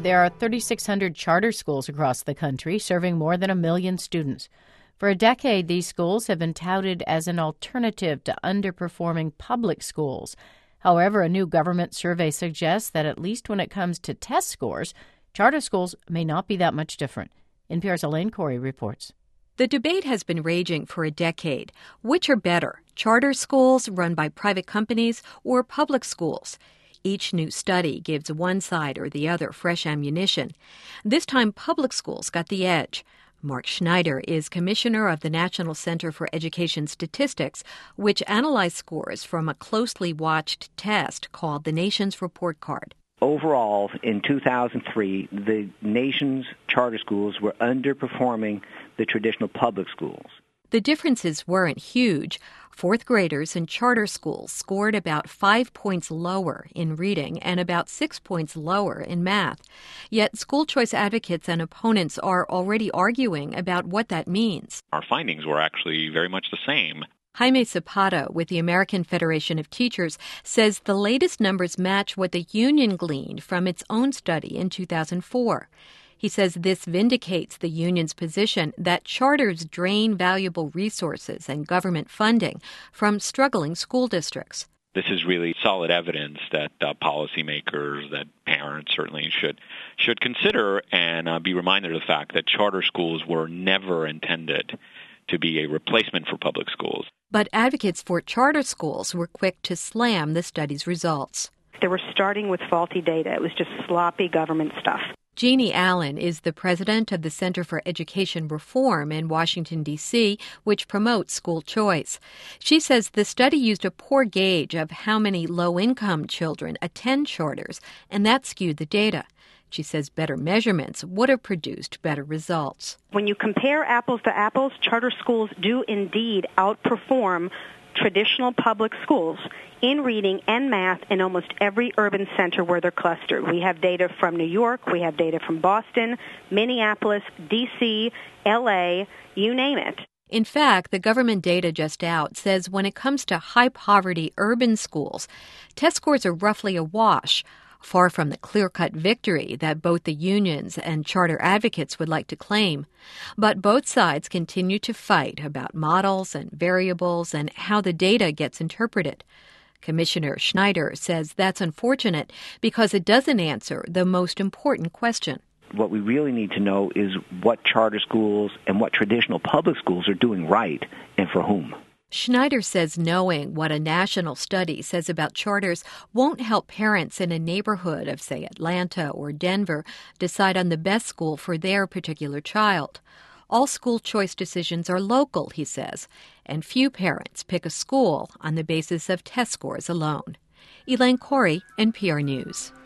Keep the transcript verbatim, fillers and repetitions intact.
There are three thousand six hundred charter schools across the country, serving more than a million students. For a decade, these schools have been touted as an alternative to underperforming public schools. However, a new government survey suggests that at least when it comes to test scores, charter schools may not be that much different. N P R's Elaine Corey reports. The debate has been raging for a decade. Which are better, charter schools run by private companies or public schools? Each new study gives one side or the other fresh ammunition. This time, public schools got the edge. Mark Schneider is commissioner of the National Center for Education Statistics, which analyzed scores from a closely watched test called the Nation's Report Card. Overall, in two thousand three, the nation's charter schools were underperforming the traditional public schools. The differences weren't huge. Fourth graders in charter schools scored about five points lower in reading and about six points lower in math. Yet school choice advocates and opponents are already arguing about what that means. Our findings were actually very much the same. Jaime Zapata with the American Federation of Teachers says the latest numbers match what the union gleaned from its own study in two thousand four. He says this vindicates the union's position that charters drain valuable resources and government funding from struggling school districts. This is really solid evidence that uh, policymakers, that parents certainly should should consider and uh, be reminded of the fact that charter schools were never intended to be a replacement for public schools. But advocates for charter schools were quick to slam the study's results. They were starting with faulty data. It was just sloppy government stuff. Jeannie Allen is the president of the Center for Education Reform in Washington, D C, which promotes school choice. She says the study used a poor gauge of how many low-income children attend charters, and that skewed the data. She says better measurements would have produced better results. When you compare apples to apples, charter schools do indeed outperform traditional public schools in reading and math in almost every urban center where they're clustered. We have data from New York, we have data from Boston, Minneapolis, D C, L A, you name it. In fact, the government data just out says when it comes to high-poverty urban schools, test scores are roughly a wash, far from the clear-cut victory that both the unions and charter advocates would like to claim. But both sides continue to fight about models and variables and how the data gets interpreted. Commissioner Schneider says that's unfortunate because it doesn't answer the most important question. What we really need to know is what charter schools and what traditional public schools are doing right and for whom. Schneider says knowing what a national study says about charters won't help parents in a neighborhood of, say, Atlanta or Denver decide on the best school for their particular child. All school choice decisions are local, he says, and few parents pick a school on the basis of test scores alone. Elaine Corey, N P R News.